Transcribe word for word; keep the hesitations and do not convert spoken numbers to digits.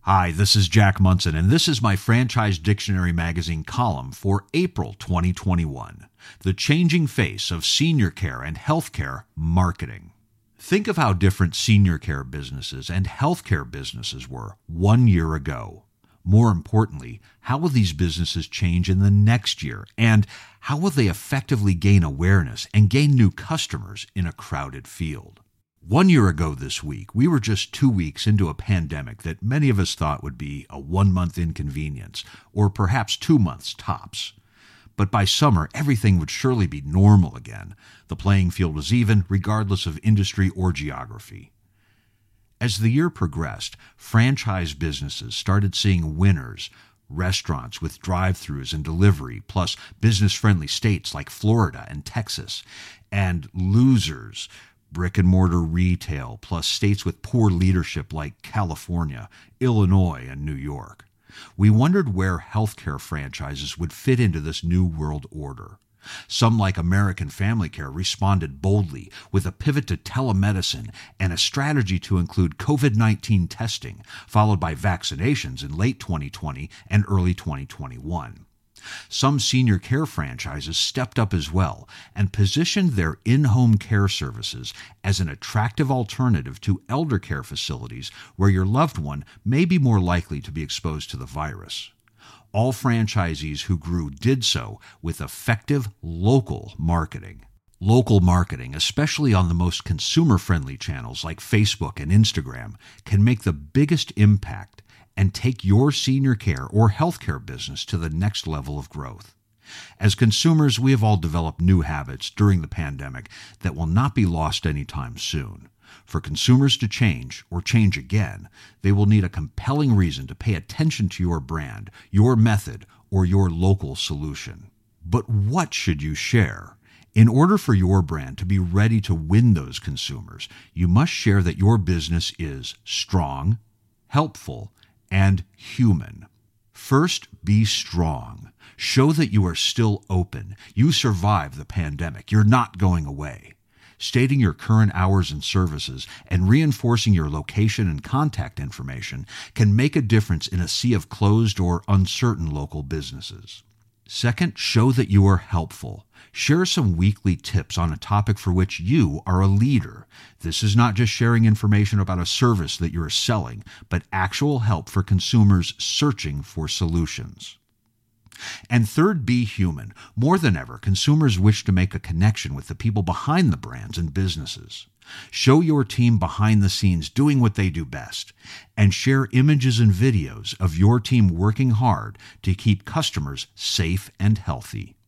Hi, this is Jack Munson, and this is my Franchise Dictionary Magazine column for April twenty twenty-one, The Changing Face of Senior Care and Healthcare Marketing. Think of how different senior care businesses and healthcare businesses were one year ago. More importantly, how will these businesses change in the next year, and how will they effectively gain awareness and gain new customers in a crowded field? One year ago this week, we were just two weeks into a pandemic that many of us thought would be a one-month inconvenience, or perhaps two months tops. But by summer, everything would surely be normal again. The playing field was even, regardless of industry or geography. As the year progressed, franchise businesses started seeing winners, restaurants with drive-thrus and delivery, plus business-friendly states like Florida and Texas, and losers, brick-and-mortar retail, plus states with poor leadership like California, Illinois, and New York. We wondered where healthcare franchises would fit into this new world order. Some, like American Family Care, responded boldly with a pivot to telemedicine and a strategy to include covid nineteen testing, followed by vaccinations in late twenty twenty and early twenty twenty-one. Some senior care franchises stepped up as well and positioned their in-home care services as an attractive alternative to elder care facilities where your loved one may be more likely to be exposed to the virus. All franchisees who grew did so with effective local marketing. Local marketing, especially on the most consumer-friendly channels like Facebook and Instagram, can make the biggest impact and take your senior care or healthcare business to the next level of growth. As consumers, we have all developed new habits during the pandemic that will not be lost anytime soon. For consumers to change, or change again, they will need a compelling reason to pay attention to your brand, your method, or your local solution. But what should you share? In order for your brand to be ready to win those consumers, you must share that your business is strong, helpful, and human. First, be strong. Show that you are still open. You survived the pandemic. You're not going away. Stating your current hours and services and reinforcing your location and contact information can make a difference in a sea of closed or uncertain local businesses. Second, show that you are helpful. Share some weekly tips on a topic for which you are a leader. This is not just sharing information about a service that you are selling, but actual help for consumers searching for solutions. And third, be human. More than ever, consumers wish to make a connection with the people behind the brands and businesses. Show your team behind the scenes doing what they do best, and share images and videos of your team working hard to keep customers safe and healthy.